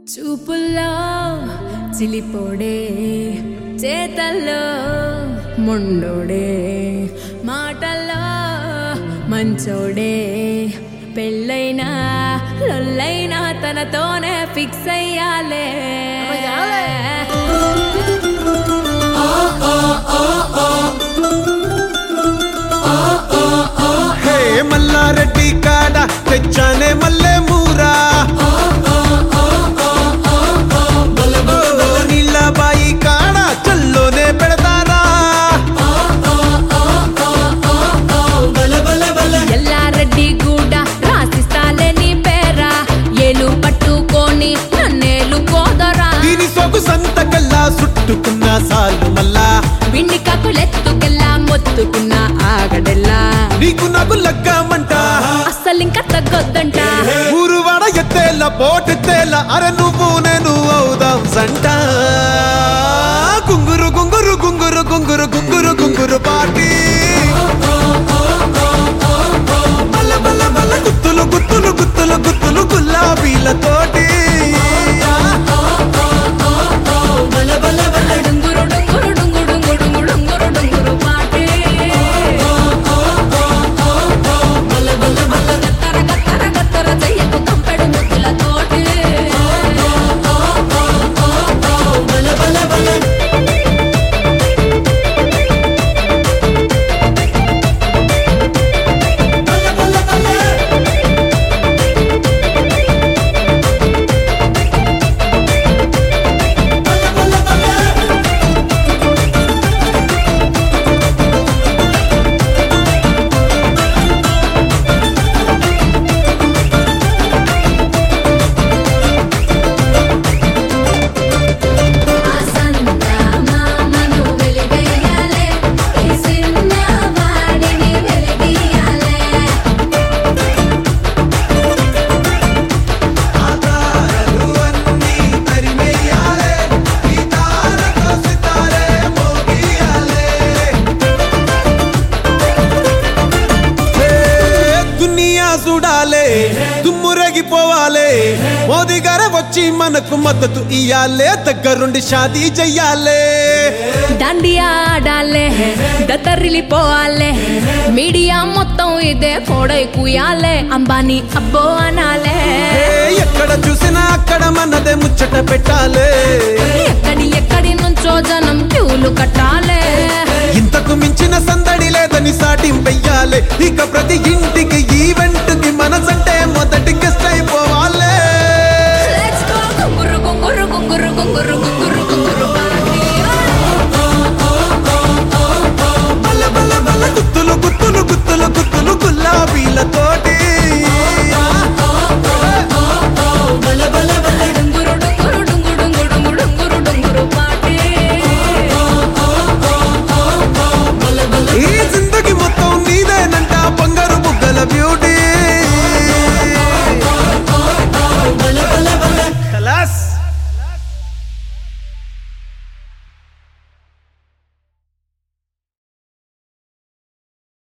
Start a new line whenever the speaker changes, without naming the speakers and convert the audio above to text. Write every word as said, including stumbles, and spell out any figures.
చూపుల్లో చిలిపోడే చేతల్లో మొండోడే మాటల్లో మంచోడే పెళ్ళైనా లొల్లైనా తనతోనే ఫిక్స్ అయ్యాలే
హే మల్లారెడ్డి కాడ తెచ్చానే మల్లె మూరా నీళ్ళ బాయి కాడ చల్లోనే పెడతారా
ఎల్లారెడ్డి కూడా రాసిస్తాలే నీ పేరా ఏలు పట్టుకొని నన్నేలు కోదరా
దీని సోకు సంతకల్లా చుట్టుకున్న సాలు మల్లా
విండి కాకులెత్తుకెల్లా మొత్తుకున్న ఆగడెల్లా
నీకు నాకు లగ్గమంట
అస్సలింక తగ్గొద్దంట
ఊరు వాడ ఎత్తేల పోటెత్తేల అరే నువ్వు నేను అవుదాం సంట గుంగురు గుంగురు గుంగురు గుంగురు గుంగురు గుంగురు పాటి బల్ల బల్ల బల్ల గుత్తులు గుత్తులు గుత్తులు గుత్తులు గులాబీలతోటి
డుంగురు డుంగురు డుంగు డుంగు డుంగు డుంగురు డుంగురు పాటే గత్తర గత్తర గత్తర చెయ్యకు కంపెడు ముద్దులతోటి చూడాలే దుమ్మురగిపోవాలే మోదీ గారే వచ్చి మనకు మద్దతు ఇయ్యాలే దగ్గరుండి షాదీ చెయ్యాలే దండియా ఆడాలే దత్తరిల్లిపోవాలే మీడియా మొత్తం ఇదే కోడై కుయాలే అంబానీ అబ్బో అనాలే
ఎక్కడ చూసినా అక్కడ మనదే ముచ్చట పెట్టాలే
ఎక్కడి ఎక్కడి నుంచో జనం క్యూలు కట్టాలే
ఇంతకు మించిన సందడి లేదని సాటింపెయ్యాలే ఇక ప్రతి ఇంటికి ఈవెంట్ కి మనసంటే